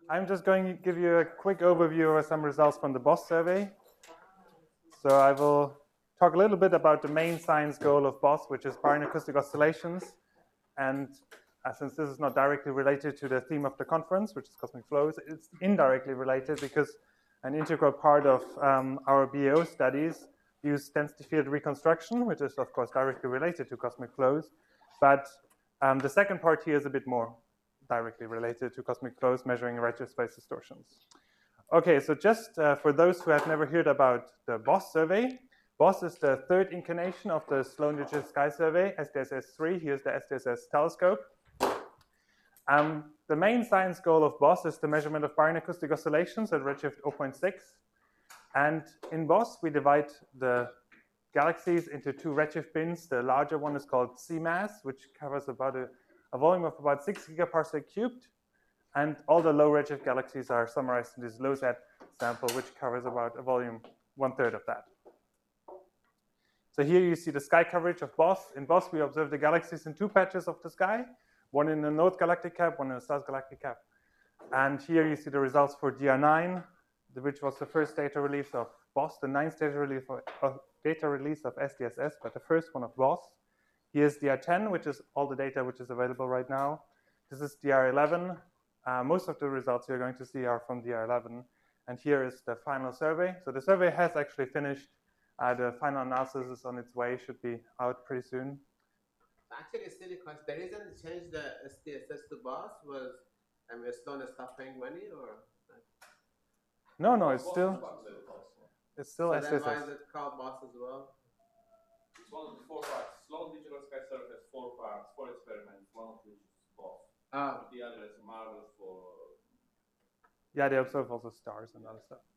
I'm just going to give you a quick overview of some results from the BOSS survey. So I will talk a little bit about the main science goal of BOSS, which is baryon acoustic oscillations. And since this is not directly related to the theme of the conference, which is cosmic flows, it's indirectly related because an integral part of our BAO studies use density field reconstruction, which is, of course, directly related to cosmic flows. But the second part here is a bit more directly related to cosmic flows, measuring redshift space distortions. Okay, so just for those who have never heard about the BOSS survey, BOSS is the third incarnation of the Sloan Digital Sky Survey, SDSS-3. Here's the SDSS telescope. The main science goal of BOSS is the measurement of baryon acoustic oscillations at redshift 0.6. And in BOSS, we divide the galaxies into two redshift bins. The larger one is called CMASS, which covers about a volume of about 6 gigaparsec cubed. And all the low redshift galaxies are summarized in this low-Z sample, which covers about a volume 1/3 of that. So here you see the sky coverage of BOSS. In BOSS, we observe the galaxies in two patches of the sky, one in the North Galactic Cap, one in the South Galactic Cap. And here you see the results for DR9, which was the first data release of BOSS, the ninth data release of SDSS, but the first one of BOSS. Here's DR10, which is all the data which is available right now. This is DR11. Most of the results you're going to see are from DR11. And here is the final survey. So the survey has actually finished. The final analysis is on its way, should be out pretty soon. Actually, it's silly question. The reason they changed the SDSS to BOSS was, Sloan stopped paying money, or? No, it's still So SDSS. then why is it called BOSS as well? It's one of the 4 parts. Sloan Digital Sky Survey has 4 parts, 4 experiments, one of which is BOSS. The other is Marvel for... Yeah, they observe also stars and other stuff.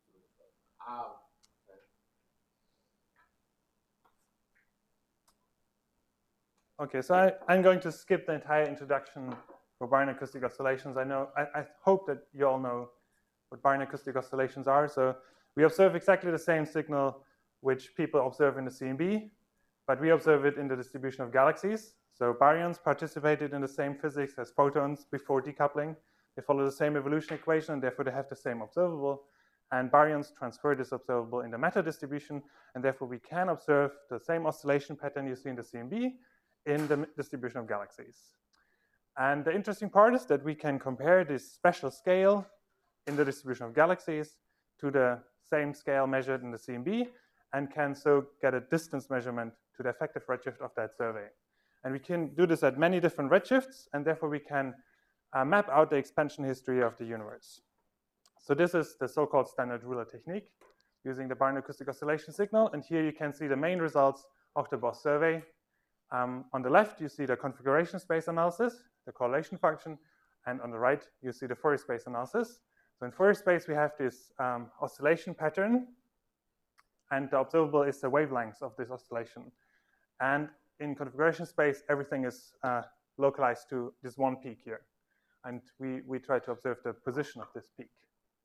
Okay, so I'm going to skip the entire introduction for baryon acoustic oscillations. I hope that you all know what baryon acoustic oscillations are. So we observe exactly the same signal which people observe in the CMB, but we observe it in the distribution of galaxies. So baryons participated in the same physics as photons before decoupling. They follow the same evolution equation, and therefore they have the same observable. And baryons transfer this observable in the matter distribution, and therefore we can observe the same oscillation pattern you see in the CMB in the distribution of galaxies. And the interesting part is that we can compare this special scale in the distribution of galaxies to the same scale measured in the CMB, and can so get a distance measurement to the effective redshift of that survey. And we can do this at many different redshifts, and therefore we can map out the expansion history of the universe. So this is the so-called standard ruler technique using the baryon acoustic oscillation signal. And here you can see the main results of the BOSS survey. On the left, you see the configuration space analysis, the correlation function, and on the right, you see the Fourier space analysis. So in Fourier space, we have this oscillation pattern, and the observable is the wavelength of this oscillation. And in configuration space, everything is localized to this one peak here. And we try to observe the position of this peak.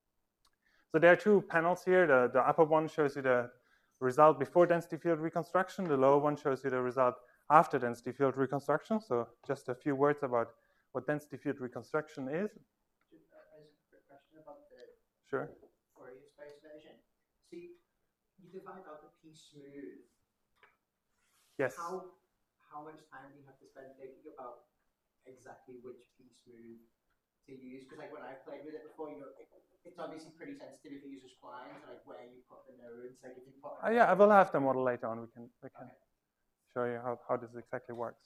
So there are two panels here. The upper one shows you the result before density field reconstruction. The lower one shows you the result after density field reconstruction. So just a few words about what density field reconstruction is. Just a quick question about the Fourier space version. See, you divide out the P smooth. Yes. How much time do you have to spend thinking about exactly which P smooth to use? Because like when I played with it before, it's obviously pretty sensitive if you use a spline, so like where you put the nodes, like if you put. Yeah, I will have the model later on. We can show you how this exactly works.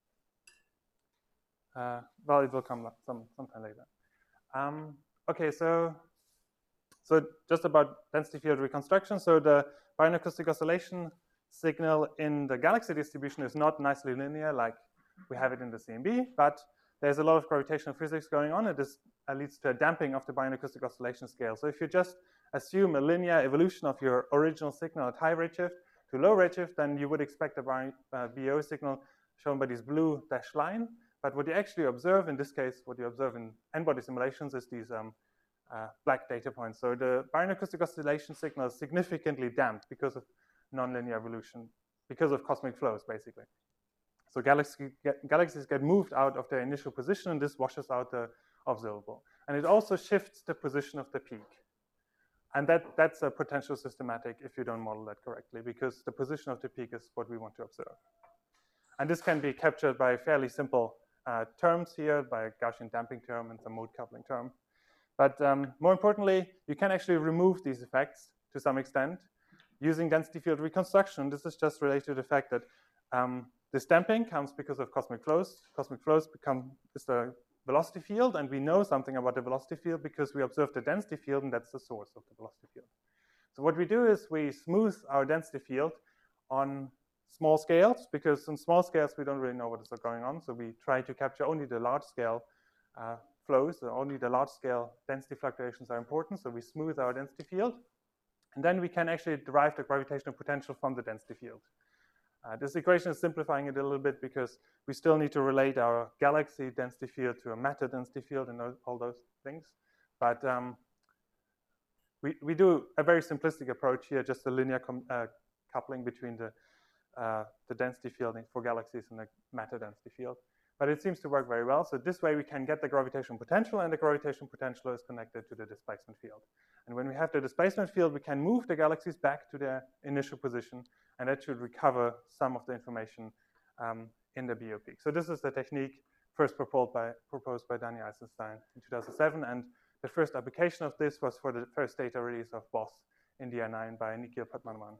Well, it will come sometime later. Okay, so just about density field reconstruction. So the baryon acoustic oscillation signal in the galaxy distribution is not nicely linear like we have it in the CMB, but there's a lot of gravitational physics going on, and this leads to a damping of the baryon acoustic oscillation scale. So if you just assume a linear evolution of your original signal at high redshift to low redshift, then you would expect a BAO signal shown by this blue dashed line. But what you actually observe, in this case, what you observe in n-body simulations is these black data points. So the baryon acoustic oscillation signal is significantly damped because of nonlinear evolution, because of cosmic flows, basically. So galaxies get moved out of their initial position, and this washes out the observable. and it also shifts the position of the peak. And that's a potential systematic if you don't model that correctly, because the position of the peak is what we want to observe. And this can be captured by fairly simple terms here, by a Gaussian damping term and some mode coupling term. But more importantly, you can actually remove these effects to some extent using density field reconstruction. This is just related to the fact that this damping comes because of cosmic flows. Cosmic flows is the velocity field, and we know something about the velocity field because we observe the density field, and that's the source of the velocity field. So what we do is we smooth our density field on small scales, because in small scales we don't really know what is going on. So we try to capture only the large scale flows, so only the large scale density fluctuations are important. So we smooth our density field, and then we can actually derive the gravitational potential from the density field. This equation is simplifying it a little bit because we still need to relate our galaxy density field to a matter density field and all those things. But we do a very simplistic approach here, just a linear coupling between the density field for galaxies and the matter density field. But it seems to work very well. So this way we can get the gravitational potential, and the gravitational potential is connected to the displacement field. And when we have the displacement field, we can move the galaxies back to their initial position, and that should recover some of the information in the BO peak. So this is the technique first proposed by Daniel Eisenstein in 2007, and the first application of this was for the first data release of BOSS in DI9 by Nikhil Padmanabhan.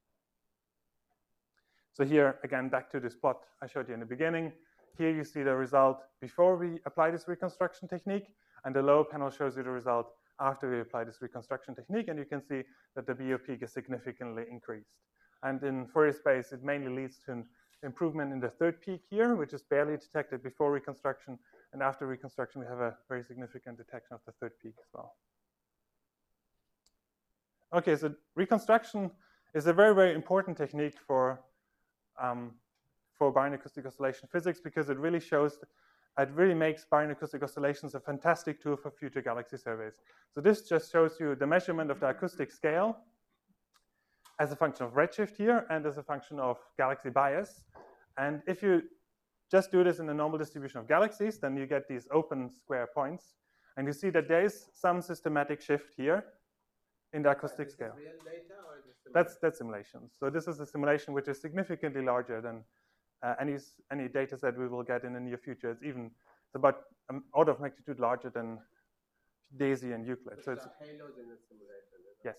So here, again, back to this plot I showed you in the beginning. Here you see the result before we apply this reconstruction technique, and the lower panel shows you the result after we apply this reconstruction technique, and you can see that the BO peak is significantly increased. And in Fourier space, it mainly leads to an improvement in the third peak here, which is barely detected before reconstruction, and after reconstruction, we have a very significant detection of the third peak as well. Okay, so reconstruction is a very, very important technique for baryon acoustic oscillation physics, because it really makes baryon acoustic oscillations a fantastic tool for future galaxy surveys. So this just shows you the measurement of the acoustic scale as a function of redshift here and as a function of galaxy bias. And if you just do this in the normal distribution of galaxies, then you get these open square points. And you see that there is some systematic shift here in the acoustic scale. Real data or is it That's simulation. So this is a simulation which is significantly larger than any data set we will get in the near future. It's about an order of magnitude larger than DAISY and Euclid. So it's halos in the simulation. Yes.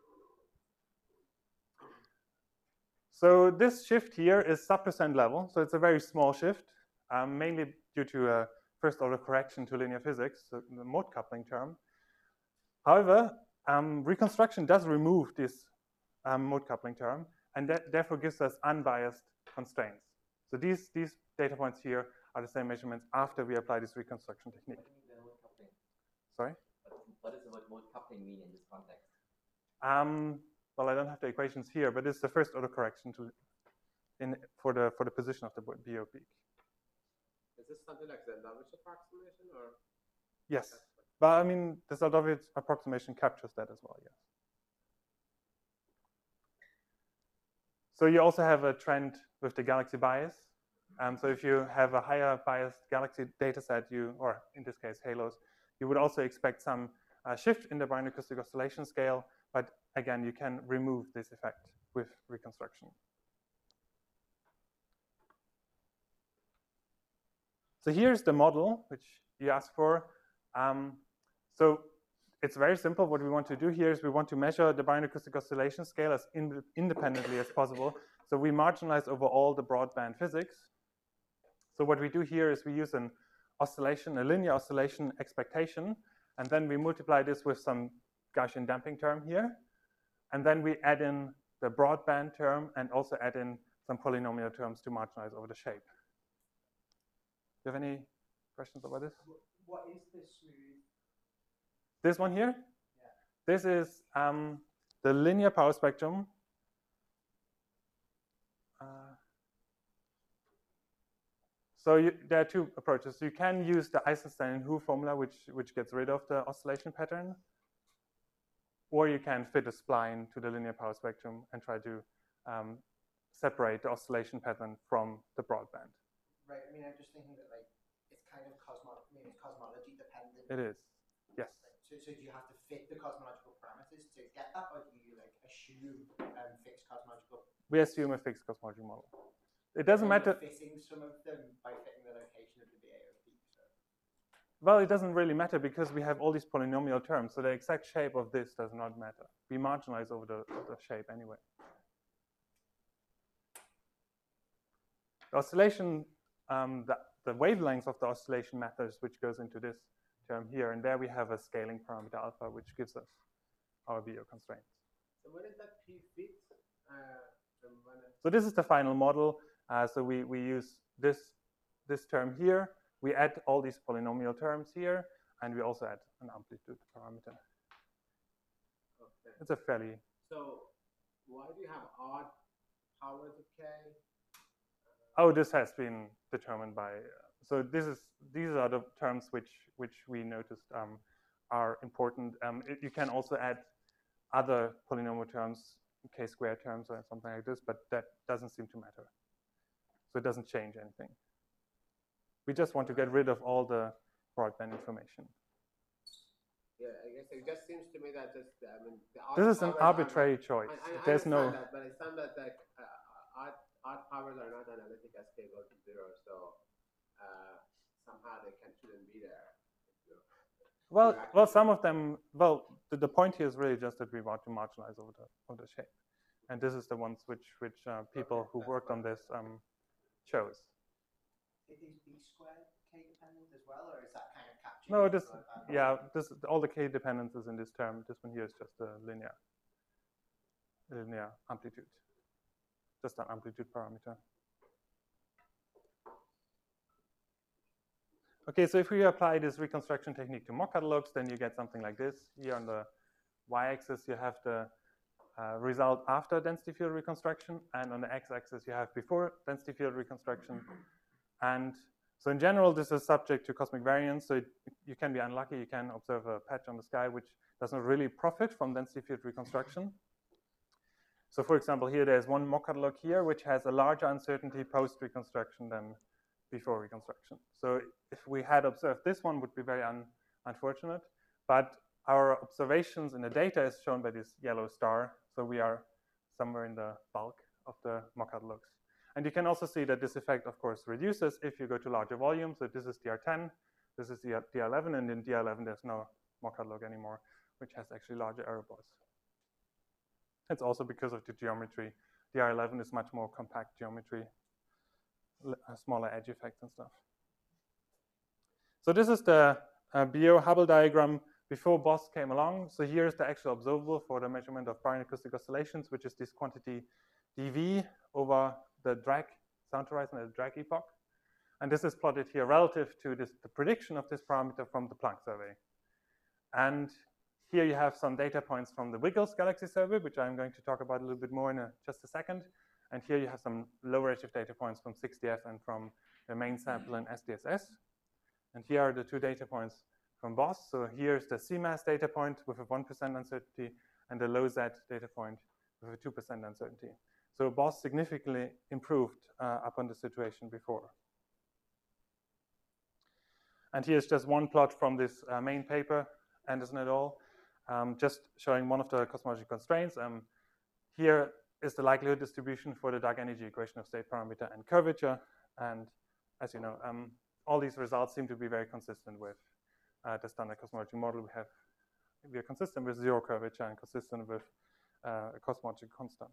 So this shift here is sub-percent level. So it's a very small shift, mainly due to a first order correction to linear physics, so the mode coupling term. However, reconstruction does remove this mode coupling term, and that therefore gives us unbiased constraints. So these data points here are the same measurements after we apply this reconstruction technique. What do you mean by mode coupling? Sorry? What does the word mode coupling mean in this context? Well, I don't have the equations here, but it's the first order correction for the position of the BO peak. Is this something like the Zeldovich approximation, or? Yes, but I mean the Zeldovich approximation captures that as well. Yes. So you also have a trend with the galaxy bias. So if you have a higher biased galaxy data set, or in this case halos, you would also expect some shift in the baryon acoustic oscillation scale. But again, you can remove this effect with reconstruction. So here's the model which you asked for. So it's very simple. What we want to do here is we want to measure the baryon acoustic oscillation scale as independently as possible. So we marginalize over all the broadband physics. So what we do here is we use a linear oscillation expectation, and then we multiply this with some Gaussian damping term here. And then we add in the broadband term and also add in some polynomial terms to marginalize over the shape. Do you have any questions about this? What is this smooth? This one here? Yeah. This is the linear power spectrum. So there are two approaches. You can use the Eisenstein-Hu formula, which gets rid of the oscillation pattern, or you can fit a spline to the linear power spectrum and try to separate the oscillation pattern from the broadband. Right. I mean, I'm just thinking that like it's kind of cosmology dependent. It is. Yes. So do you have to fit the cosmological parameters to get that, or do you like assume fixed cosmological? We assume a fixed cosmology model. It doesn't matter. Fitting some of them by fitting the location of the BAOP. So. Well, it doesn't really matter because we have all these polynomial terms, so the exact shape of this does not matter. We marginalize over the shape anyway. The oscillation, the wavelength of the oscillation matters, which goes into this term here, and there we have a scaling parameter alpha, which gives us our BO constraints. So what is that P fit? So this is the final model. So we use this term here. We add all these polynomial terms here, and we also add an amplitude parameter. Okay. It's a fairly. So why do you have odd powers of K? Oh, this has been determined by. So these are the terms which we noticed are important. You can also add other polynomial terms, k-square terms or something like this, but that doesn't seem to matter. So it doesn't change anything. We just want to get rid of all the broadband information. Yeah, I guess it just seems to me that just this is an arbitrary choice. There's no. That, but it sounds that like odd powers are not analytic as k goes to 0, so somehow they shouldn't be there. Well, some of them. Well, the point here is really just that we want to marginalize over the shape, and this is the ones which people who worked on this chose. Is B squared k dependent as well, or is that kind of captured? No, all the k dependences in this term. This one here is just a linear amplitude, just an amplitude parameter. Okay, so if we apply this reconstruction technique to Mock catalogs, then you get something like this. Here on the y-axis, you have the result after density field reconstruction, and on the x-axis, you have before density field reconstruction. And so in general, this is subject to cosmic variance, so you can be unlucky. You can observe a patch on the sky which does not really profit from density field reconstruction. So for example, here there's one Mock catalog here which has a larger uncertainty post-reconstruction than before reconstruction. So if we had observed this one, would be very unfortunate. But our observations in the data is shown by this yellow star. So we are somewhere in the bulk of the Mock catalogs. And you can also see that this effect, of course, reduces if you go to larger volumes. So this is DR10, this is DR11, and in DR11 there's no Mock catalog anymore, which has actually larger error bars. It's also because of the geometry. DR11 is much more compact geometry, smaller edge effects and stuff. So this is the BO Hubble diagram before BOSS came along. So here's the actual observable for the measurement of baryon acoustic oscillations, which is this quantity dV over the drag sound horizon at the drag epoch. And this is plotted here relative to the prediction of this parameter from the Planck survey. And here you have some data points from the WiggleS galaxy survey, which I'm going to talk about a little bit more in just a second. And here you have some low redshift data points from 6DF and from the main sample in SDSS. And here are the two data points from BOSS. So here's the CMAS data point with a 1% uncertainty and the low Z data point with a 2% uncertainty. So BOSS significantly improved upon the situation before. And here's just one plot from this main paper, Anderson et al., just showing one of the cosmological constraints. Here is the likelihood distribution for the dark energy equation of state parameter and curvature. And as you know, all these results seem to be very consistent with the standard cosmology model. We are consistent with zero curvature and consistent with a cosmological constant.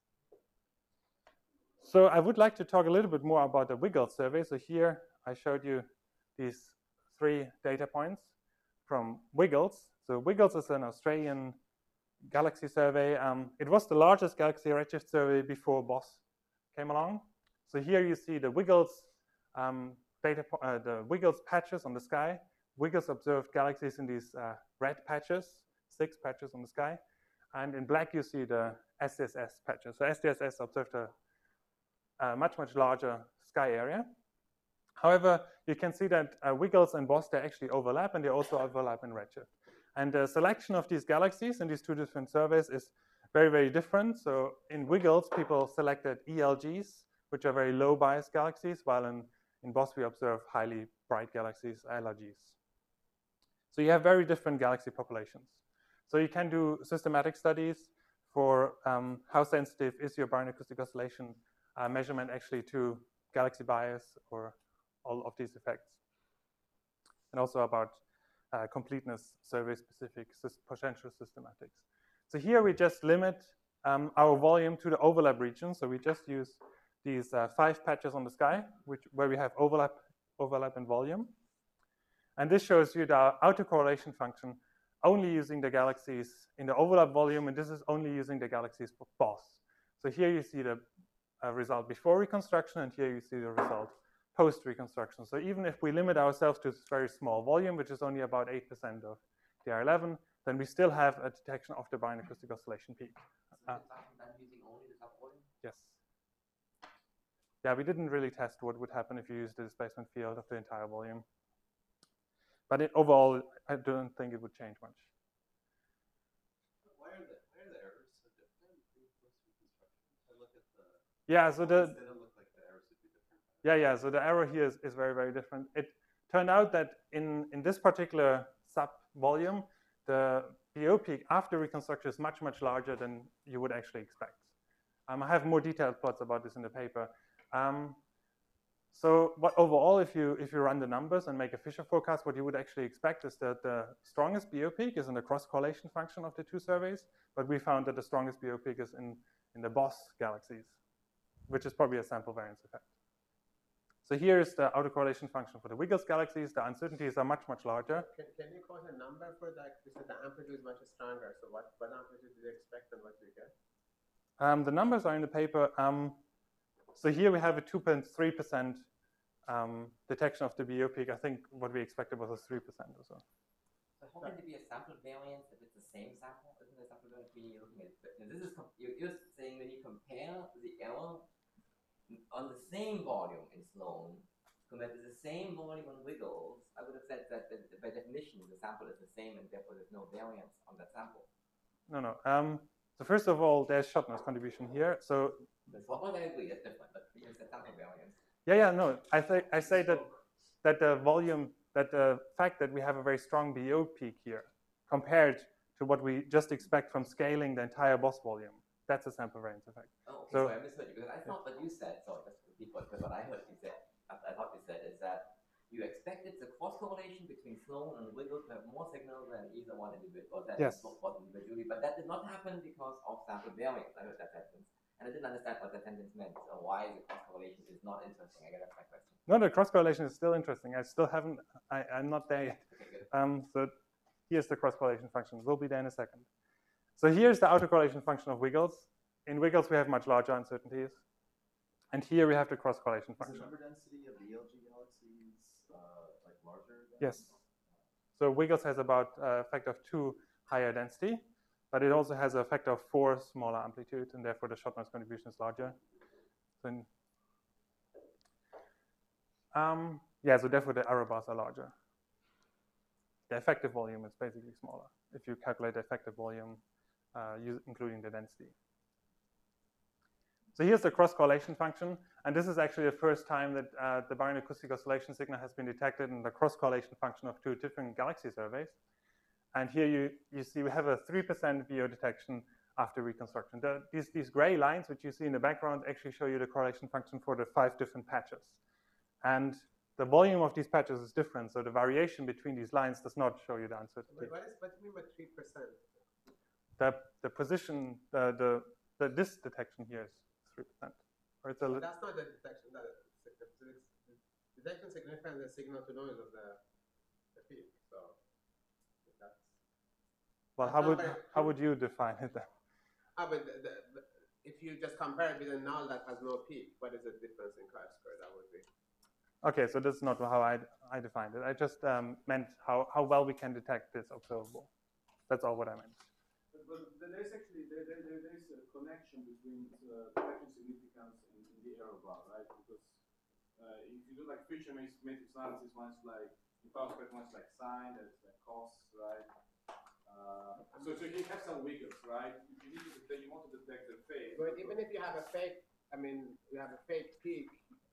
So I would like to talk a little bit more about the WiggleS survey. So here I showed you these 3 data points from WiggleS. So WiggleS is an Australian galaxy survey. It was the largest galaxy redshift survey before BOSS came along. So here you see the WiggleS the WiggleS patches on the sky. WiggleS observed galaxies in these red patches, 6 patches on the sky. And in black, you see the SDSS patches. So SDSS observed a much larger sky area. However, you can see that WiggleS and BOSS, they actually overlap, and they also overlap in redshift. And the selection of these galaxies in these 2 different surveys is very different. So in WiggleS, people selected ELGs, which are very low bias galaxies, while in BOSS, we observe highly bright galaxies, LRGs. So you have very different galaxy populations. So you can do systematic studies for how sensitive is your baryon acoustic oscillation measurement actually to galaxy bias or all of these effects. And also about completeness survey-specific potential systematics. So here we just limit our volume to the overlap region. So we just use these 5 patches on the sky, where we have overlap in volume. And this shows you the autocorrelation function only using the galaxies in the overlap volume, and this is only using the galaxies for BOSS. So here you see the result before reconstruction, and here you see the result post-reconstruction. So even if we limit ourselves to this very small volume, which is only about 8% of the R11, then we still have a detection of the baryon acoustic oscillation peak. Using only the subvolume? Yes. Yeah, we didn't really test what would happen if you use the displacement field of the entire volume. But overall, I don't think it would change much. Why are the errors so different between post-reconstruction? I look at the... Yeah, so they don't look like the errors would be different. Yeah, so the error here is very, very different. It turned out that in this particular sub-volume, the BO peak after reconstruction is much, much larger than you would actually expect. I have more detailed plots about this in the paper. So what overall, if you run the numbers and make a Fisher forecast, what you would actually expect is that the strongest BO peak is in the cross-correlation function of the 2 surveys, but we found that the strongest BO peak is in the BOSS galaxies, which is probably a sample variance effect. So here is the autocorrelation function for the Wiggles galaxies. The uncertainties are much, much larger. Can you quote a number for that? You said the amplitude is much stronger. So what amplitude do you expect and what do you get? The numbers are in the paper. So here we have a 2.3% detection of the BO peak. I think what we expected was a 3% or so. So how can there be a sample variance if it's the same sample? Isn't the sample variance meaning you're looking at? This is you're saying when you compare the error on the same volume in Sloan compared to the same volume on Wiggles, I would have said that by definition the sample is the same and therefore there's no variance on that sample. No. So first of all, there's Schottner's contribution here. So well, I agree, that's different, but here's the sample variance. Yeah, no. I say that the volume, that the fact that we have a very strong BO peak here compared to what we just expect from scaling the entire BOSS volume, that's a sample variance effect. Oh, okay, so I misheard you because I thought what you said, sorry, that's because what I heard you say, I thought you said is that you expected the cross correlation between Sloan and Wiggles to have more signal than either one individual, or that yes. was individually, but that did not happen because of sample variance. I heard that sentence. And I didn't understand what that sentence meant. So why the cross correlation is not interesting? I guess that's my question. No, the cross correlation is still interesting. I still haven't. I'm not there yet. Okay, so here's the cross correlation function. We'll be there in a second. So here's the autocorrelation function of Wiggles. In Wiggles, we have much larger uncertainties, and here we have the cross correlation function. Is the number density of the ELG galaxies like larger? Yes. So Wiggles has about a factor of 2 higher density, but it also has a factor of 4 smaller amplitude, and therefore the Schottner's contribution is larger. So so therefore the error bars are larger. The effective volume is basically smaller if you calculate the effective volume, including the density. So here's the cross-correlation function, and this is actually the first time that the baryon acoustic oscillation signal has been detected in the cross-correlation function of 2 different galaxy surveys. And here you see we have a 3% BO detection after reconstruction. These gray lines, which you see in the background, actually show you the correlation function for the 5 different patches. And the volume of these patches is different, so the variation between these lines does not show you the uncertainty. What do you mean by 3%? The position, this detection here is 3%. Or it's That's not the detection. The detection significance is the signal to noise of the peak. So that's. Well, how would you define it then? But if you just compare it with a null that has no peak, what is the difference in chi-square? That would be. Okay, so that's not how I defined it. I just meant how well we can detect this observable. That's all what I meant. But there's actually there's a connection between detection significance and the error bar, right? Because if you do like Fisher matrix analysis, one's like in power spectrum, one's like sine, that's like cos, right? So you have some wiggles, right? You need to detect, you want to detect the fake. But even if you have a fake, you have a fake peak,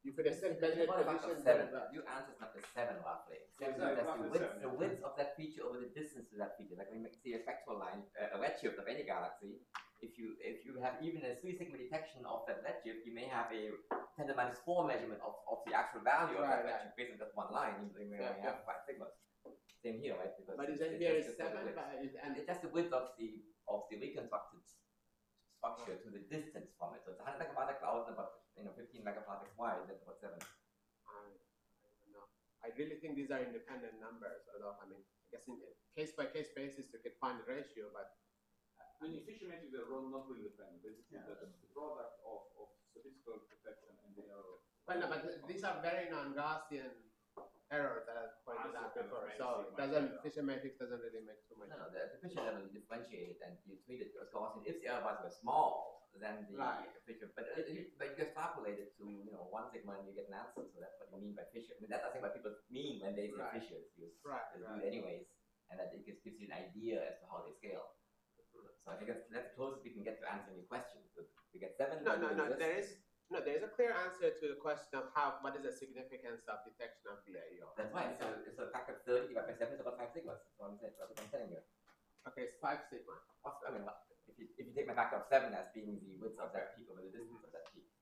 You could have said It's better about a factor of position. 7. You answered number 7 roughly. Yeah, 7 that's roughly the 7, yeah. width of that feature over the distance to that feature. Like when you see a spectral line, a redshift of any galaxy, if you have even a 3 sigma detection of that redshift, you may have a 10 to the minus 4 measurement of the actual value of that Right, redshift based on just one line. You may only have 5 sigmas. Same here, right? Because But is it's NBR just is the 7? width. And It's just the width of the reconstructed structure to the distance from it. So it's 100 megaparsec cloud and about 15 megaparsecs wide. That's about 7. I don't know. I really think these are independent numbers. Although, I mean, I guess in case by case basis you could find the ratio, but In efficient metric, they're not really dependent. Basically, the product of statistical protection and the error. well, no, but these are very non-Gaussian errors that I pointed Also out kind of before. very So sigma doesn't error. efficient matrix doesn't really make too much. No, the efficient level you differentiate and you treat it as Gaussian. If the error bars were small, then the Right. efficient, but you extrapolate it to 1 sigma and you get an answer. So that's what you mean by Fisher. I mean, that's I think what people mean when they say Right. Fisher. It's used Right. anyways, and that it gives you an idea as to how they scale. So I think that's the closest we can get to answering your question. So we get 7. No. There is a clear answer to the question of what is the significance of detection of VIO. That's right. So it's a factor of 30 divided by 7 is about 5 sigmas. That's what I'm saying. That's what I'm telling you. Okay, it's 5 sigma. I mean, if you take my factor of 7 as being the width of that peak over the distance of that peak.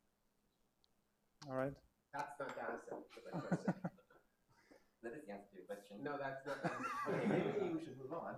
All right. That's not the answer to the question. That is the answer to your question. No, that's not the Okay, answer. maybe we should move on.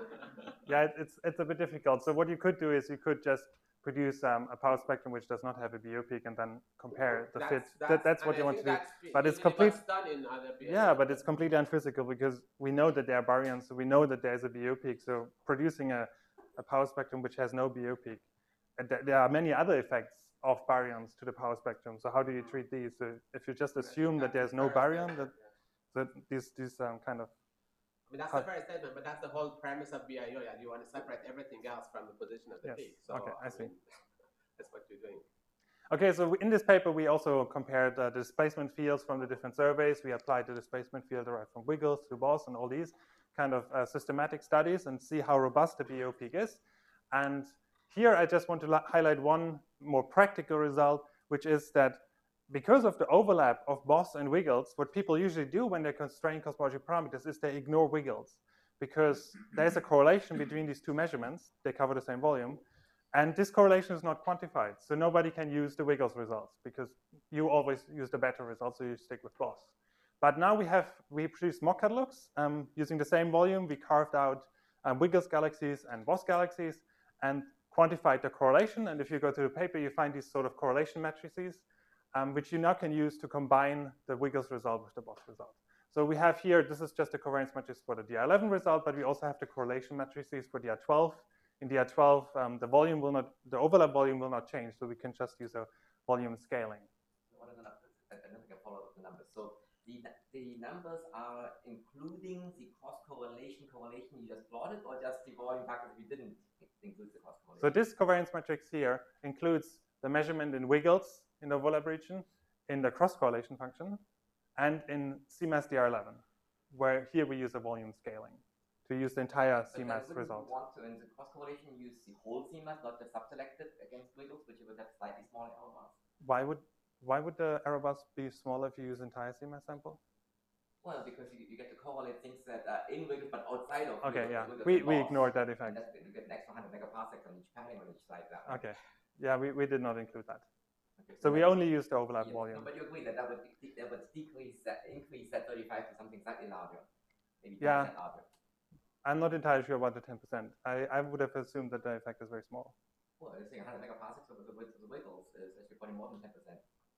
Yeah, it's a bit difficult. So what you could do is you could just produce a power spectrum which does not have a BO peak and then compare the fit. That's what you want to do. But it's complete. Done in other Yeah, but it's completely unphysical because we know that there are baryons, so we know that there's a BO peak. So producing a power spectrum which has no BO peak, and there are many other effects of baryons to the power spectrum. So how do you treat these? So if you just assume that there's no baryon, that these kind of. I mean, that's the first statement, but that's the whole premise of BIO. Yeah, you want to separate everything else from the position of the Yes. peak. So Okay, I see. mean, that's what you're doing. Okay, so in this paper, we also compared the displacement fields from the different surveys. We applied the displacement field derived from Wiggles to BOSS and all these kind of systematic studies and see how robust the BO peak is. And here, I just want to highlight one more practical result, which is that because of the overlap of BOSS and Wiggles, what people usually do when they constrain cosmological parameters is they ignore Wiggles because there's a correlation between these two measurements. They cover the same volume. And this correlation is not quantified. So nobody can use the Wiggles results because you always use the better results, so you stick with BOSS. But now we produced mock catalogs using the same volume. We carved out Wiggles galaxies and BOSS galaxies and quantified the correlation. And if you go to the paper, you find these sort of correlation matrices, which you now can use to combine the Wiggles result with the BOSS result. So we have here, this is just the covariance matrix for the DR11 result, but we also have the correlation matrices for DR12. In DR12, the overlap volume will not change, so we can just use a volume scaling. What are the numbers? I don't think I follow up the numbers. So the numbers are including the cross correlation you just plotted, or just the volume factors we didn't include the cross correlation? So this covariance matrix here includes the measurement in Wiggles in the overlap region, in the cross correlation function, and in CMAS DR11, where here we use a volume scaling to use the entire CMAS result. You want to, in the cross correlation, use the whole CMAS, not just subselected against Wiggles, which you would have slightly smaller error bars. Why would the error bars be smaller if you use entire CMAS sample? Well, because you get to correlate things that are in Wiggles but outside of Okay, Wiggles. yeah, Wiggles we ignored that effect. And you get an extra 100 megaparsecs on each padding on each side. Okay, yeah, we did not include that. Okay, So we only used the overlap volume. No, but you agree that would increase that 35 to something slightly larger, maybe 10% Yeah. larger. I'm not entirely sure about the 10%. I would have assumed that the effect is very small. Well, you're saying 100 megaparsecs over the width of the Wiggles is actually probably more than 10%.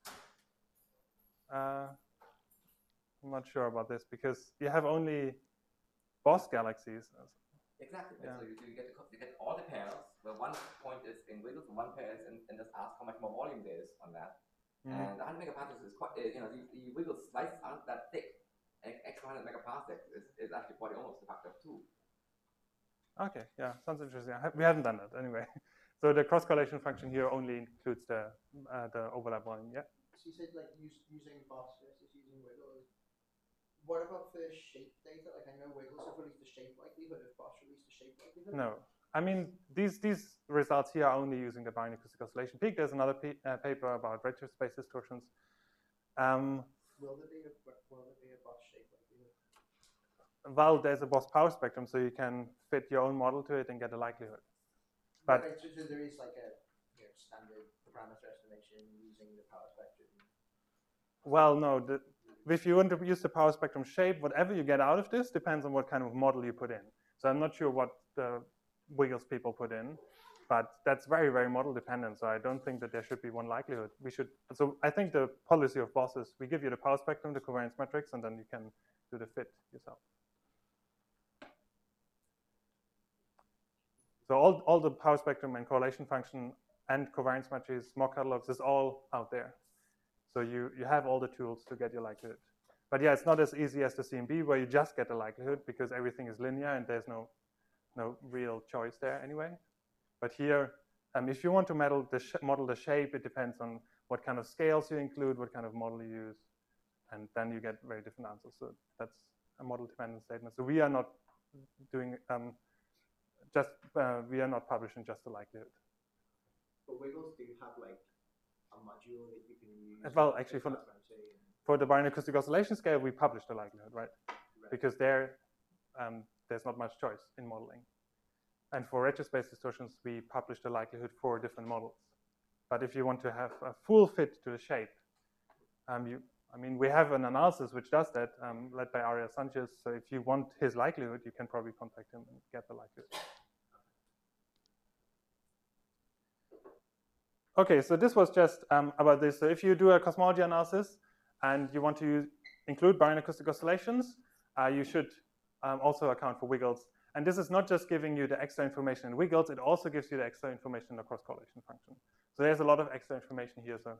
I'm not sure about this because you have only BOSS galaxies. Exactly. Right? Yeah. So you get all the pairs where one point is in Wiggles and one pair is in, and just ask how much more volume there is on that. And 100 megaparsecs is quite, the Wiggles slices aren't that thick. An extra 100 megaparsecs is actually probably almost a factor of 2. Okay, yeah, sounds interesting. We haven't done that anyway. So the cross correlation function here only includes the overlap volume. Yeah. So you said like using BOSS versus using Wiggles. What about for shape data? Like I know Wiggles have released the shape likelihood. If BOSS released the shape likelihood? No, I mean these results here are only using the binary acoustic oscillation peak. There's another paper about redshift space distortions, Will there be a boss shape like you? Well, there's a Boss power spectrum, so you can fit your own model to it and get a likelihood. But Right, so there is like a standard parameter estimation using the power spectrum. well, no. If you want to use the power spectrum shape, whatever you get out of this depends on what kind of model you put in. So I'm not sure what the Wiggles people put in, but that's very, very model dependent. So I don't think that there should be one likelihood. So I think the policy of Boss is we give you the power spectrum, the covariance matrix, and then you can do the fit yourself. So all the power spectrum and correlation function and covariance matrices, mock catalogs is all out there. So you have all the tools to get your likelihood. But yeah, it's not as easy as the CMB where you just get a likelihood because everything is linear and there's no real choice there anyway. But here, if you want to model the shape, it depends on what kind of scales you include, what kind of model you use, and then you get very different answers. So that's a model-dependent statement. So we are not doing we are not publishing just the likelihood. But Wiggles do have like a module that you can use. Well, actually, for the binary acoustic oscillation scale, we publish the likelihood, right? Because there's not much choice in modeling. And for redshift-based distortions, we publish the likelihood for different models. But if you want to have a full fit to the shape, we have an analysis which does that, led by Ariel Sanchez. So if you want his likelihood, you can probably contact him and get the likelihood. Okay, so this was just about this. So if you do a cosmology analysis and you want to include baryon acoustic oscillations, you should also account for Wiggles. And this is not just giving you the extra information in Wiggles, it also gives you the extra information in the cross-correlation function. So there's a lot of extra information here. So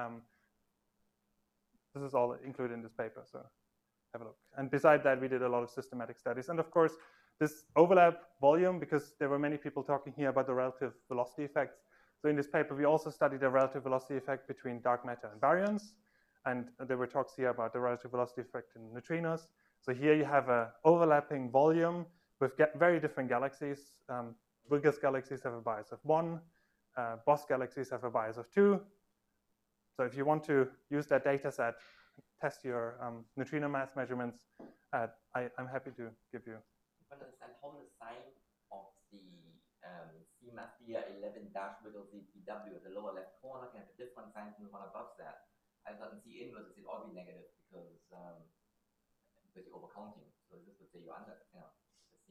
this is all included in this paper, so have a look. And beside that, we did a lot of systematic studies. And of course, this overlap volume, because there were many people talking here about the relative velocity effects. So in this paper, we also studied the relative velocity effect between dark matter and baryons. And there were talks here about the relative velocity effect in neutrinos. So here you have an overlapping volume with very different galaxies. Wiggles galaxies have a bias of 1. Boss galaxies have a bias of 2. So if you want to use that data set, test your neutrino mass measurements, I'm happy to give you. I understand how the sign of the CMAS DR11 dash Wiggles DW at the lower left corner can have a different sign from the one above that. I don't see inverse, it all be negative because you're overcounting. So this would say it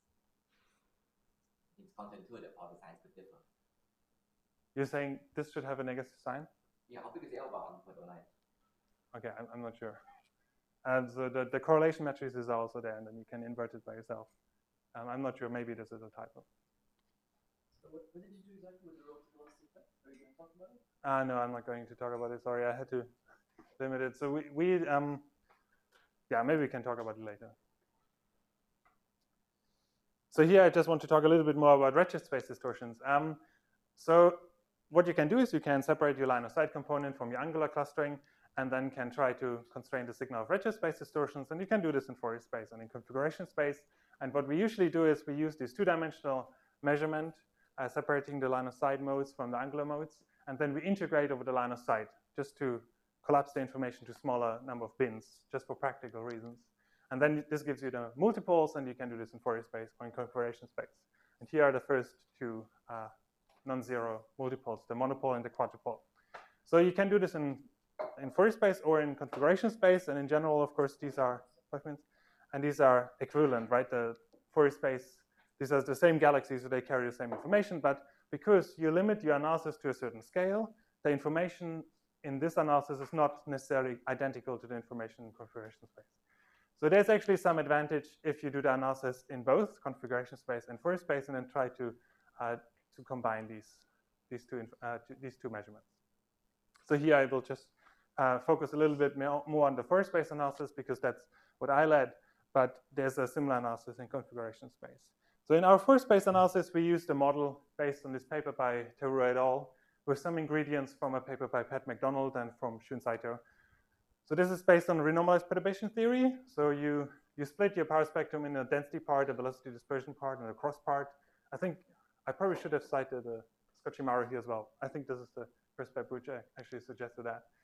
seems counterintuitive how the signs could differ. You're saying this should have a negative sign? Yeah, how big is the L bar on 0.09? Okay, I'm not sure. And so the correlation matrix is also there, and then you can invert it by yourself. I'm not sure, maybe this is a typo. So what did you do exactly with the relative velocity effect? Are you going to talk about it? No, I'm not going to talk about it. Sorry, I had to limit it. So yeah, maybe we can talk about it later. So here I just want to talk a little bit more about redshift space distortions. So what you can do is you can separate your line of sight component from your angular clustering, and then can try to constrain the signal of redshift space distortions. And you can do this in Fourier space and in configuration space. And what we usually do is we use this two-dimensional measurement, separating the line of sight modes from the angular modes, and then we integrate over the line of sight just to collapse the information to smaller number of bins, just for practical reasons. And then this gives you the multipoles, and you can do this in Fourier space or in configuration space. And here are the first two non-zero multipoles, the monopole and the quadrupole. So you can do this in Fourier space or in configuration space, and in general, of course, these are 5 minutes, and these are equivalent, right? The Fourier space, these are the same galaxies, so they carry the same information, but because you limit your analysis to a certain scale, the information in this analysis is not necessarily identical to the information in configuration space. So there's actually some advantage if you do the analysis in both configuration space and Fourier space, and then try to combine these two measurements. So here I will just focus a little bit more on the Fourier space analysis because that's what I led, but there's a similar analysis in configuration space. So in our Fourier space analysis, we used a model based on this paper by Teruo et al. With some ingredients from a paper by Pat McDonald and from Shun Saito. So this is based on renormalized perturbation theory. So you split your power spectrum in a density part, a velocity dispersion part, and a cross part. I think I probably should have cited Scott Shimaro here as well. I think this is the first paper which actually suggested that.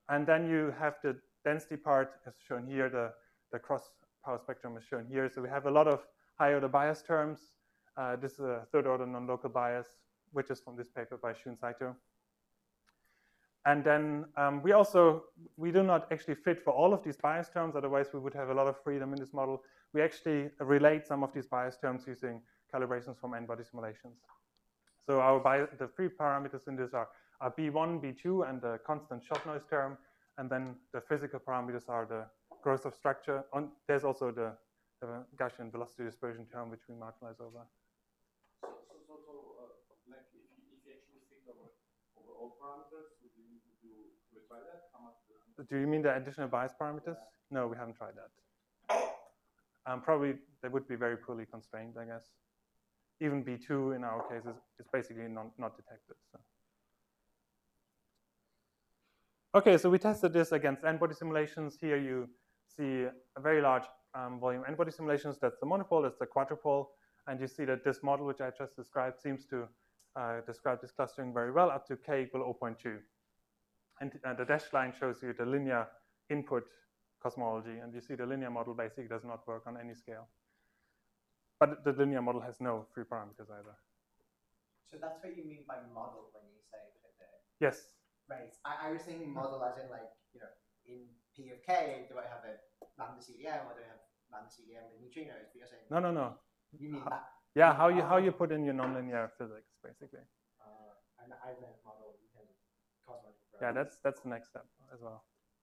And then you have the density part as shown here, the cross power spectrum is shown here. So we have a lot of high order bias terms. This is a third order non-local bias, which is from this paper by Shun Saito. And then we do not actually fit for all of these bias terms, otherwise we would have a lot of freedom in this model. We actually relate some of these bias terms using calibrations from n-body simulations. So the three parameters in this are B1, B2, and the constant shot noise term. And then the physical parameters are the growth of structure. There's also the Gaussian velocity dispersion term, which we marginalize over. Like if you actually think over all parameters, would you try that? How much? Do you mean the additional bias parameters? Yeah. No, we haven't tried that. Probably they would be very poorly constrained, I guess. Even B2 in our case is basically not detected. So. Okay, so we tested this against n-body simulations. Here you see a very large volume n-body simulations. That's the monopole, that's the quadrupole. And you see that this model, which I just described, seems to describe this clustering very well up to k equal 0.2. And the dashed line shows you the linear input cosmology. And you see the linear model basically does not work on any scale. But the linear model has no free parameters either. So that's what you mean by model when you say that? Yes. Right. I was thinking model as in like, in P of K, do I have a lambda CDM or do I have lambda CDM with neutrinos? But you're saying no. You mean that? Yeah, how you put in your nonlinear physics, basically. And I meant model in terms of cosmology. Yeah, that's the next step as well.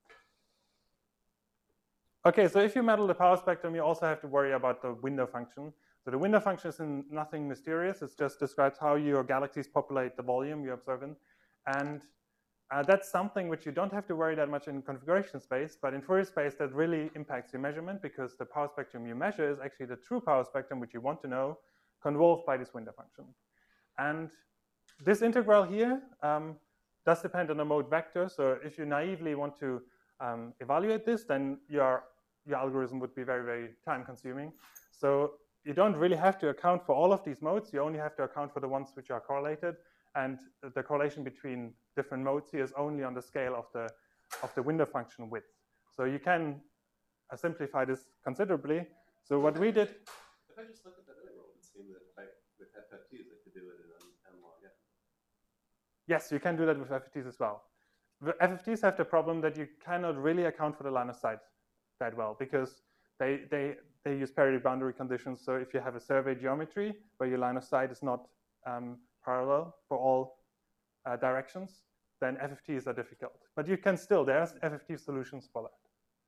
Okay, so if you model the power spectrum, you also have to worry about the window function. So the window function is nothing mysterious. It just describes how your galaxies populate the volume you observe in. And that's something which you don't have to worry that much in configuration space, but in Fourier space, that really impacts your measurement because the power spectrum you measure is actually the true power spectrum, which you want to know, convolved by this window function. And this integral here does depend on the mode vector. So if you naively want to evaluate this, then your algorithm would be very, very time consuming. So you don't really have to account for all of these modes. You only have to account for the ones which are correlated. And the correlation between different modes here is only on the scale of the window function width. So you can simplify this considerably. So what we did. If I just look at the integral, it would seem that with FFTs, I could do it in n log n. Yes, you can do that with FFTs as well. The FFTs have the problem that you cannot really account for the line of sight that well because they use periodic boundary conditions. So if you have a survey geometry where your line of sight is not parallel for all directions, then FFTs are difficult. But you can still, there's FFT solutions for that.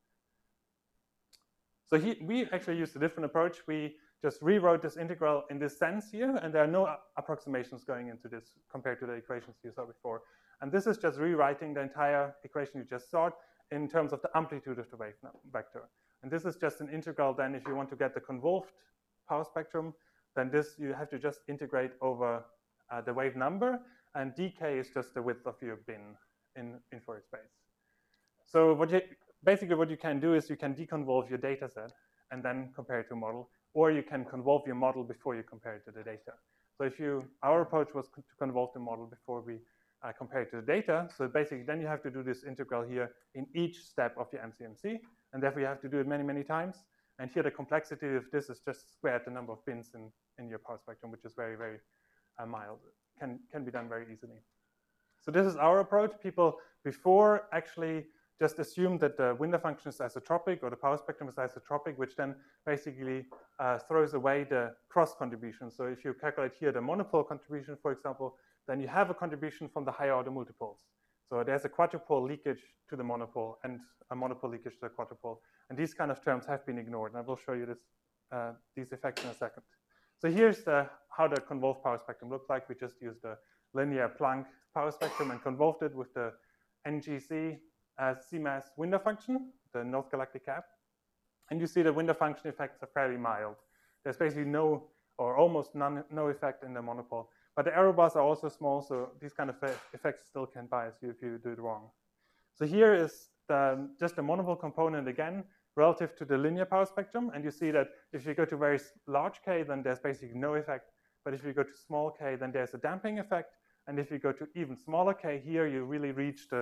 So we actually used a different approach. We just rewrote this integral in this sense here, and there are no approximations going into this compared to the equations you saw before. And this is just rewriting the entire equation you just saw in terms of the amplitude of the wave vector. And this is just an integral then if you want to get the convolved power spectrum, then this you have to just integrate over the wave number, and dk is just the width of your bin in Fourier space. So basically what you can do is you can deconvolve your data set and then compare it to a model, or you can convolve your model before you compare it to the data. So our approach was to convolve the model before we compare it to the data. So basically then you have to do this integral here in each step of your MCMC, and therefore you have to do it many, many times. And here the complexity of this is just squared the number of bins in your power spectrum, which is very, very mild. Can be done very easily. So this is our approach. People before actually just assumed that the window function is isotropic or the power spectrum is isotropic, which then basically throws away the cross contribution. So if you calculate here the monopole contribution, for example, then you have a contribution from the higher order multipoles. So there's a quadrupole leakage to the monopole and a monopole leakage to the quadrupole. And these kind of terms have been ignored. And I will show you these effects in a second. So here's how the convolved power spectrum looked like. We just used the linear Planck power spectrum and convolved it with the NGC CMAS window function, the North Galactic Cap. And you see the window function effects are fairly mild. There's basically no or almost no effect in the monopole. But the error bars are also small, so these kind of effects still can bias you if you do it wrong. So here is just the monopole component again, relative to the linear power spectrum. And you see that if you go to very large K, then there's basically no effect. But if you go to small K, then there's a damping effect. And if you go to even smaller K, here you really reach the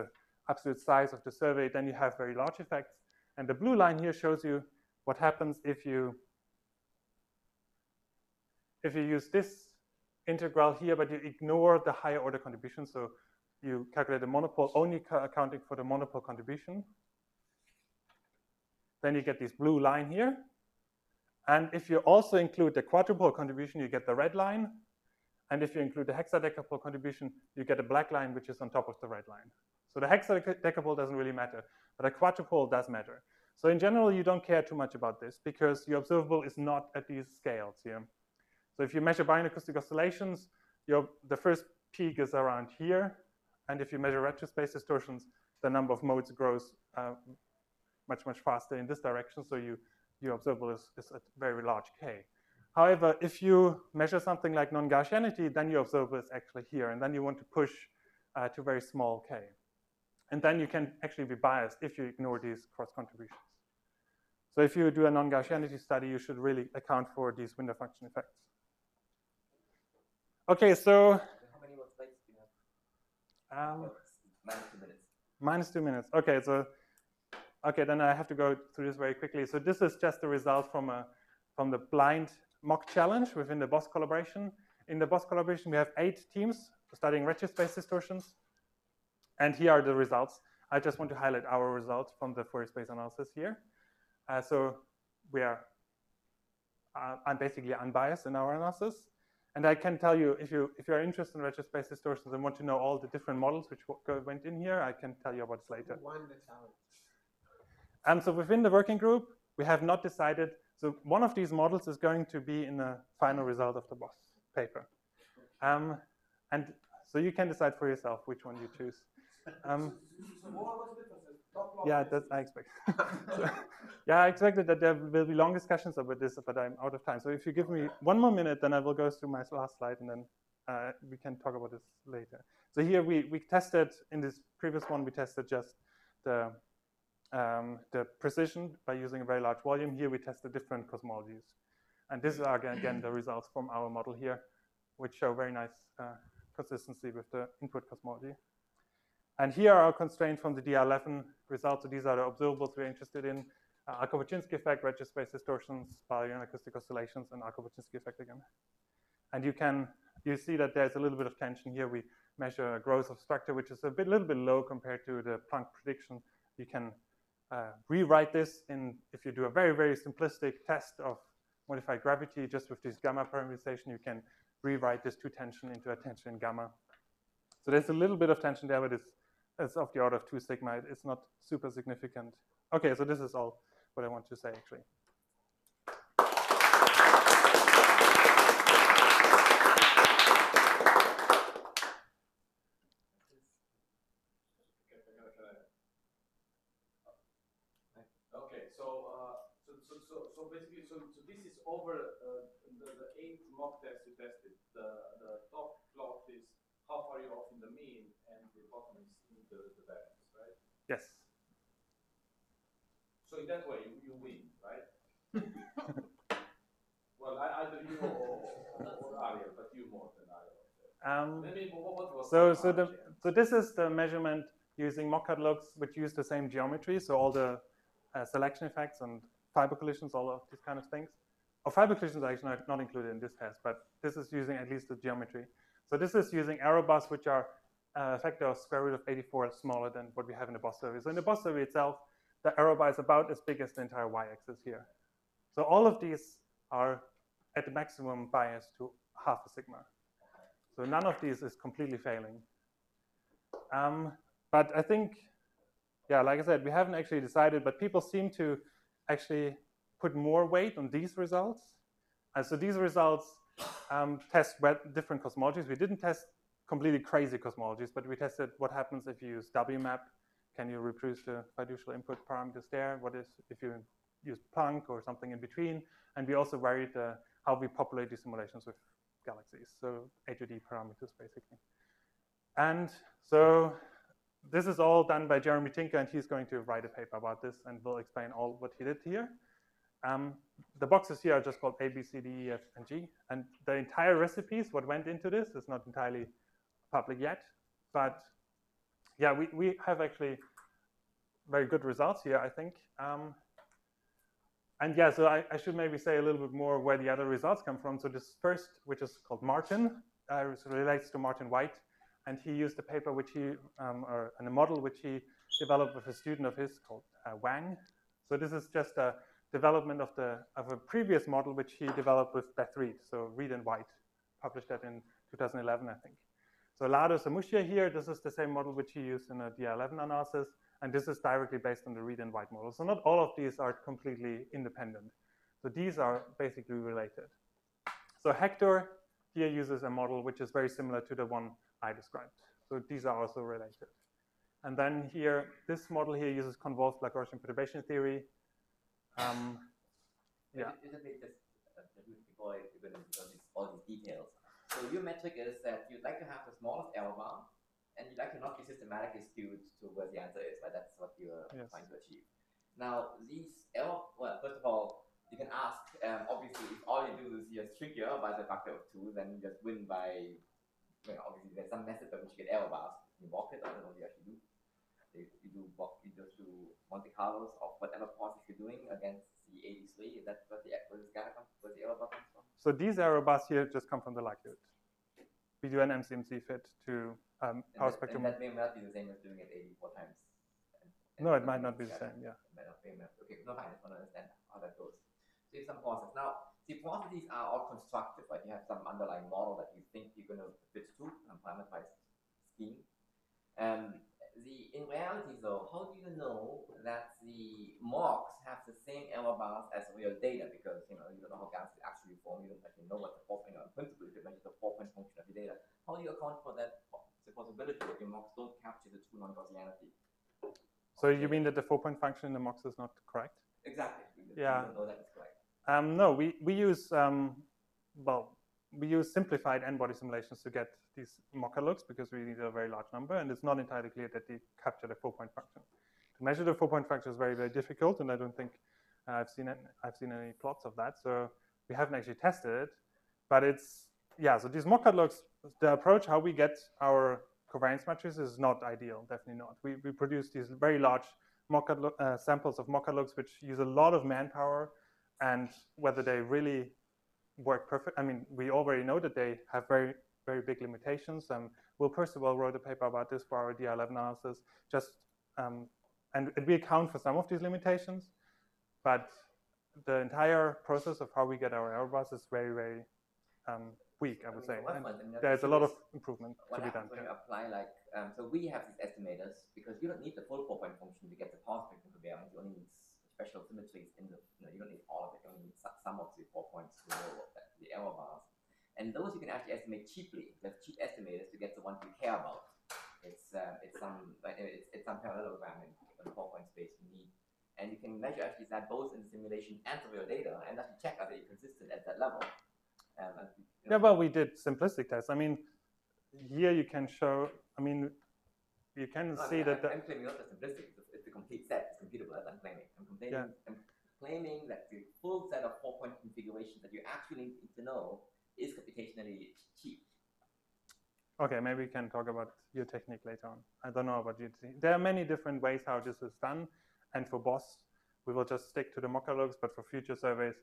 absolute size of the survey, then you have very large effects. And the blue line here shows you what happens if you use this integral here, but you ignore the higher order contribution. So you calculate the monopole only accounting for the monopole contribution. Then you get this blue line here. And if you also include the quadrupole contribution, you get the red line. And if you include the hexadecapole contribution, you get a black line, which is on top of the red line. So the hexadecapole doesn't really matter, but a quadrupole does matter. So in general, you don't care too much about this because your observable is not at these scales here. So if you measure baryon acoustic oscillations, the first peak is around here. And if you measure retrospace distortions, the number of modes grows much, much faster in this direction. So your observable is at very large K. However, if you measure something like non-Gaussianity, then your observable is actually here. And then you want to push to very small K. And then you can actually be biased if you ignore these cross contributions. So if you do a non-Gaussianity study, you should really account for these window function effects. Okay, so How many more slides do you have? Minus 2 minutes. Minus 2 minutes. Okay, so then I have to go through this very quickly. So this is just the result from the blind mock challenge within the BOSS collaboration. In the BOSS collaboration, we have 8 teams studying retrospace distortions. And here are the results. I just want to highlight our results from the Fourier space analysis here. So I'm basically unbiased in our analysis. And I can tell you, if you're interested in retrospace distortions and want to know all the different models which went in here, I can tell you about this later. Who won the challenge? So within the working group, we have not decided. So one of these models is going to be in the final result of the BOSS paper. And so you can decide for yourself which one you choose. Yeah, that I expect. Yeah, I expected that there will be long discussions about this, but I'm out of time. So if you give me 1 more minute, then I will go through my last slide, and then we can talk about this later. So here we tested, in this previous one, we tested just the precision by using a very large volume. Here we tested different cosmologies. And this is, again, the results from our model here, which show very nice consistency with the input cosmology. And here are our constraints from the DR11 results. So these are the observables we're interested in. Arkhova-Chinsky effect, retrospace distortions, baryon acoustic oscillations, and Arkhova-Chinsky effect again. And you see that there's a little bit of tension here. We measure growth of structure, which is a little bit low compared to the Planck prediction. You can rewrite this if you do a very, very simplistic test of modified gravity, just with this gamma parameterization, you can rewrite this 2 tension into a tension in gamma. So there's a little bit of tension there, but it's of the order of 2 sigma. It's not super significant. Okay, so this is all what I want to say, actually. Okay, so basically, so this is over the 8 mock tests you tested. The top plot is how far you're off in the mean, and the bottom is in the variance, right? Yes. So in that way, you win, right? Well, either you or Ariel, but you more than Ariel. Maybe what was so this is the measurement using mock catalogs, which use the same geometry. So all the selection effects and fiber collisions, all of these kind of things. Fiber collisions are actually not included in this test, but this is using at least the geometry. So this is using error bars, which are a factor of square root of 84 smaller than what we have in the BOSS survey. So in the BOSS survey itself, the error bar is about as big as the entire y-axis here. So all of these are at the maximum bias to half a sigma. So none of these is completely failing. But I think, yeah, like I said, we haven't actually decided, but people seem to actually put more weight on these results. And so these results test different cosmologies. We didn't test completely crazy cosmologies, but we tested what happens if you use WMAP. Can you reproduce the fiducial input parameters there? What is if you use Planck or something in between? And we also varied how we populate these simulations with galaxies, so HOD parameters basically. And so this is all done by Jeremy Tinker, and he's going to write a paper about this, and we'll explain all what he did here. The boxes here are just called A, B, C, D, E, F, and G, and the entire recipes, what went into this, is not entirely public yet, but yeah, we have actually very good results here, I think. And yeah, so I should maybe say a little bit more where the other results come from. So this first, which is called Martin, relates to Martin White, and he used a paper which he, and a model which he developed with a student of his called Wang. So this is just a development of a previous model which he developed with Beth Reed. So Reed and White published that in 2011, I think. So Lado Samushia here, this is the same model which he used in a DR11 analysis, and this is directly based on the Reed and White model. So not all of these are completely independent. So these are basically related. So Hector here uses a model which is very similar to the one I described. So these are also related. And then here, this model here uses convolved Lagrangian perturbation theory. Yeah. Before I go into all these details. So your metric is that you'd like to have the smallest error bar, and you'd like to not be systematically skewed to where the answer is, right? That's what you're trying to achieve. Now, these error, well, first of all, you can ask, obviously, if all you do is just shrink your error by the factor of 2, then you just win by, obviously, there's some method by which you get error bars. You walk it, I don't know what you actually do. You just do Monte Carlos of whatever process you're doing against the 83. Is that where the error bar comes from? So these error bars here just come from the likelihood. We do an MCMC fit to power spectrum. And that may not be the same as doing it 84 times. No, it might not be the same, yeah. It might not be, okay, no, fine, I just want to understand how that goes. So you have some process. Now, the processes are all constructive, right? You have some underlying model that you think you're going to fit to, a parameterized scheme. In reality, though, how do you know that the mocks have the same error bars as real data? Because you don't know how gas is actually formed. You don't actually know what the in principle you measure the 4-point function of the data. How do you account for that? The possibility that your mocks don't capture the true non-Gaussianity. So you mean that the 4-point function in the mocks is not correct? Exactly. Yeah. You don't know that it's correct. No, we use we use simplified n-body simulations to get these mock looks because we need a very large number, and it's not entirely clear that they capture the 4-point function. To measure the 4-point function is very, very difficult, and I don't think I've seen any plots of that. So we haven't actually tested it, but it's so these mock looks, the approach how we get our covariance matrices is not ideal, definitely not. We produce these very large samples of mock looks which use a lot of manpower, and whether they really work perfect. I mean, we already know that they have very, very big limitations. Will Percival wrote a paper about this for our DR11 analysis. And we account for some of these limitations, but the entire process of how we get our error bars is very, very weak, I would say. And there's a lot of improvement to be done. When you apply, so we have these estimators because you don't need the full 4-point function to get the power spectrum covariance. You only need special symmetries in the, you don't need all of it. You only need some of the 4 points to know the error bars. And those you can actually estimate cheaply. There's cheap estimators to get the ones you care about. It's some parallelogram in the 4-point space you need. And you can measure actually that both in the simulation and the real data and actually check are they consistent at that level. Yeah, well, we did simplistic tests. I mean, here you can show, I mean, you can see that. I'm claiming not the simplistic, it's the complete set, it's computable as I'm claiming. I'm claiming that the full set of 4-point configurations that you actually need to know is computationally cheap. Okay, maybe we can talk about your technique later on. I don't know about GTC. There are many different ways how this is done, and for BOSS, we will just stick to the mock logs, but for future surveys,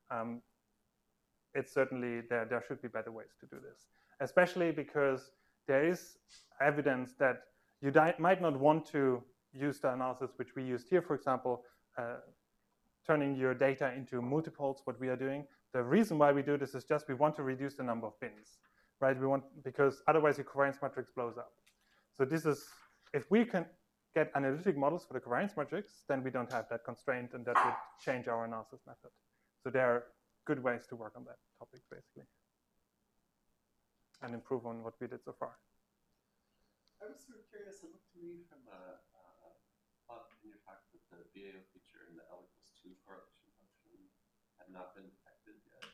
it's certainly, there should be better ways to do this, especially because there is evidence that you might not want to use the analysis which we used here, for example, turning your data into multiples, what we are doing. The reason why we do this is just we want to reduce the number of bins, right? Because otherwise your covariance matrix blows up. So this is, if we can get analytic models for the covariance matrix, then we don't have that constraint, and that would change our analysis method. So there are good ways to work on that topic, basically, and improve on what we did so far. I was sort of curious, it looked to me from a plot in your talk that the BAO feature in the L=2 correlation function had not been detected yet.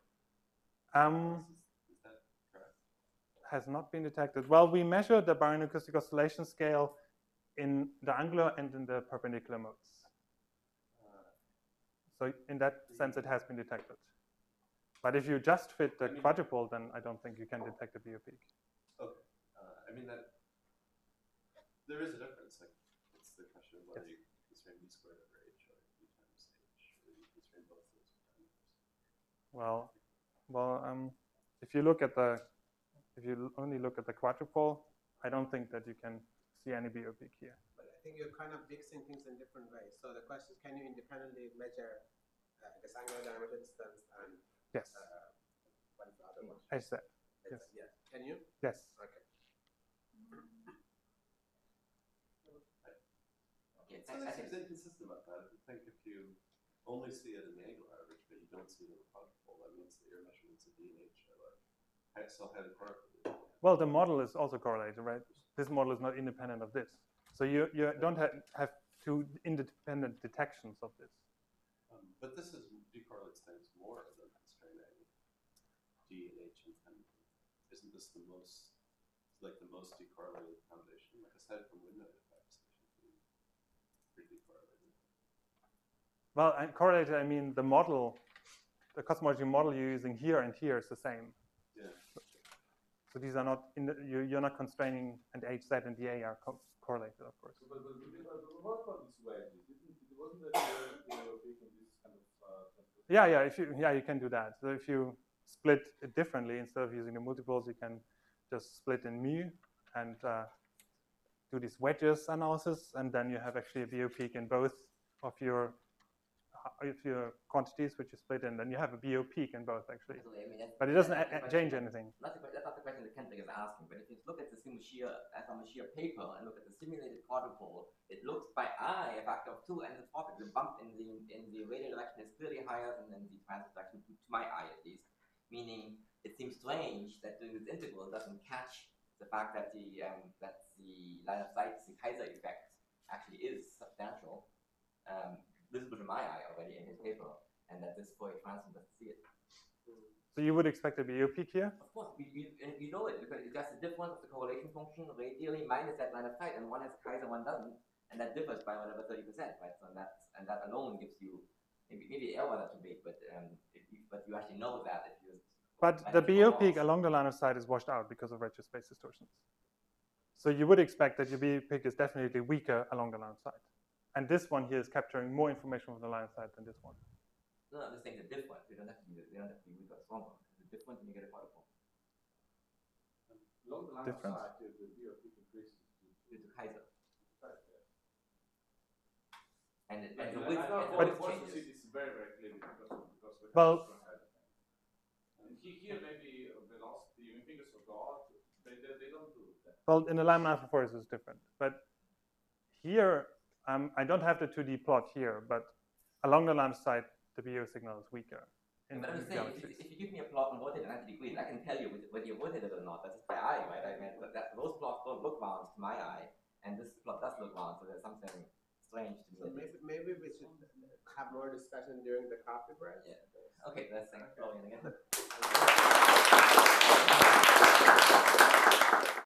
Is that correct? Has not been detected. Well, we measured the Baryon acoustic oscillation scale in the angular and in the perpendicular modes. So in that sense, it has been detected. But if you just fit the quadrupole, then I don't think you can detect a BO peak. Okay. I mean, there is a difference. Like it's the question of whether you constrain b squared over h or b times h, or you constrain both those parameters. If you look at if you only look at the quadrupole, I don't think that you can see any BO peak here. But I think you're kind of mixing things in different ways. So the question is, can you independently measure this angular diameter distance and Yes, what is the other one? I said. Yes. Yes. Can you? Yes. Okay. Okay, So this is inconsistent about that. I think if you only see it in the angular average, but you don't see it in the quadrupole, that means that your measurements of d and h are like so highly correlated. Well, the model is also correlated, right? This model is not independent of this. So you don't have two independent detections of this. But this is decorrelates things more than constraining d and h independently. Isn't this the most decorrelated foundation? Like aside from windowed effects, they should be pretty decorrelated. Well, and correlated, I mean the model, the cosmology model you're using here and here is the same. Yeah. So these are not you're not constraining, and HZ and dA are correlated, of course. But what about this wedges? Wasn't that you're taking this kind of Yeah, you can do that. So if you split it differently, instead of using the multiples, you can just split in mu and do this wedges analysis, and then you have actually a BO peak in both of your quantities, which you split in. Then you have a BO peak in both actually, but it doesn't change anything. That's not the question that Kendrick is asking. But if you look at the Mashir paper and look at the simulated quadrupole, it looks by eye a factor of 2, and the bump in the radial direction is clearly higher than the transit direction, to my eye at least. Meaning, it seems strange that doing this integral doesn't catch the fact that the line of sight, the Kaiser effect, actually is substantial, visible to my eye already in his paper, and that this Fourier transform doesn't see it. So you would expect a BO peak here? Of course, we know it because it's just the difference of the correlation function radially minus that line of sight, and one has Kaiser, one doesn't, and that differs by whatever 30%, right? So that alone gives you maybe the error not too big, but you actually know that if you. But the BO peak along the line of sight is washed out because of redshift space distortions. So you would expect that your BO peak is definitely weaker along the line of sight, and this one here is capturing more information from the line of sight than this one. No, I'm just saying they're different. They don't have to be weaker or stronger. They're different, and you get a quadrupole. along the line Difference? of sight, the BO peak increases Due to Kaiser. right there. And Like, the I width know width also changes. see this very, very clearly because we Well- have different height. And here maybe velocity, even fingers of God, they don't do that. Well, in the Lyman alpha forest is different, but here I don't have the 2D plot here, but along the line of sight, the BO signal is weaker in But I'm the just saying, galaxies. if you give me a plot on rotated 90 degrees, I can tell you whether you're rotated or not. That's just by eye, right? I mean, those plots don't look round to my eye, and this plot does look round, so there's something strange to me. So maybe we should have more discussion during the coffee break. Yeah. Okay, let's thank Florian again.